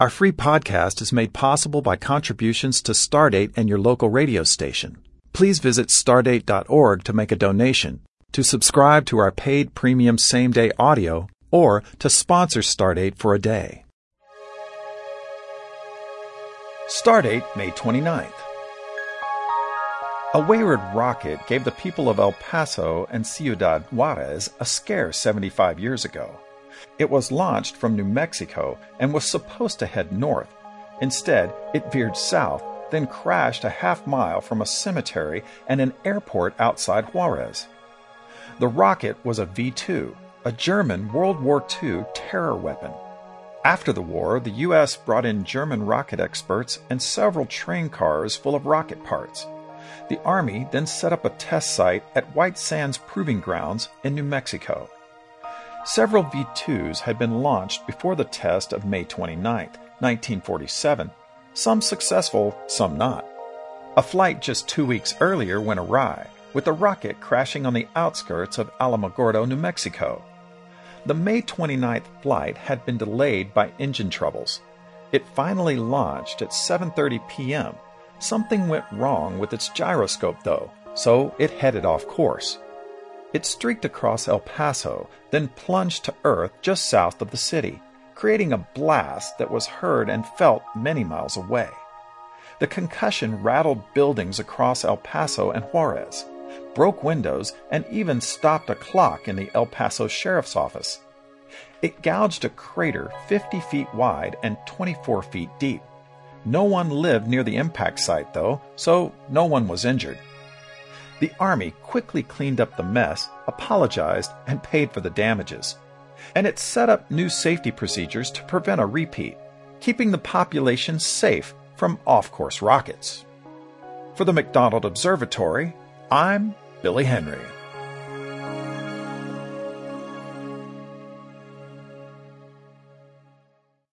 Our free podcast is made possible by contributions to Stardate and your local radio station. Please visit stardate.org to make a donation, to subscribe to our paid premium same-day audio, or to sponsor Stardate for a day. Stardate, May 29th. A wayward rocket gave the people of El Paso and Ciudad Juarez a scare 75 years ago. It was launched from New Mexico and was supposed to head north. Instead, it veered south, then crashed a half-mile from a cemetery and an airport outside Juarez. The rocket was a V-2, a German World War II terror weapon. After the war, the U.S. brought in German rocket experts and several train cars full of rocket parts. The Army then set up a test site at White Sands Proving Grounds in New Mexico. Several V-2s had been launched before the test of May 29, 1947, some successful, some not. A flight just 2 weeks earlier went awry, with the rocket crashing on the outskirts of Alamogordo, New Mexico. The May 29th flight had been delayed by engine troubles. It finally launched at 7:30 p.m. Something went wrong with its gyroscope, though, so it headed off course. It streaked across El Paso, then plunged to Earth just south of the city, creating a blast that was heard and felt many miles away. The concussion rattled buildings across El Paso and Juarez, broke windows, and even stopped a clock in the El Paso Sheriff's Office. It gouged a crater 50 feet wide and 24 feet deep. No one lived near the impact site, though, so no one was injured. The Army quickly cleaned up the mess, apologized, and paid for the damages. And it set up new safety procedures to prevent a repeat, keeping the population safe from off-course rockets. For the McDonald Observatory, I'm Billy Henry.